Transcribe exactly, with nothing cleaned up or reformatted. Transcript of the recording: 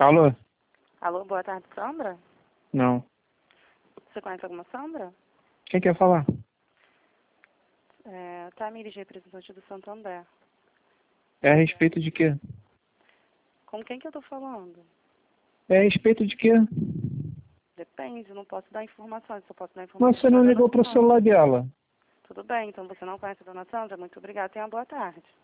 Alô? Alô, boa tarde, Sandra? Não. Você conhece alguma Sandra? Quem quer falar? É, Tamires, representante do Santander. É a respeito de quê? Com quem que eu tô falando? É a respeito de quê? Depende, eu não posso dar informações, só posso dar Mas informações você para a não dona ligou para o Sandra. celular dela. Tudo bem, então você não conhece a dona Sandra? Muito obrigada, tenha uma boa tarde.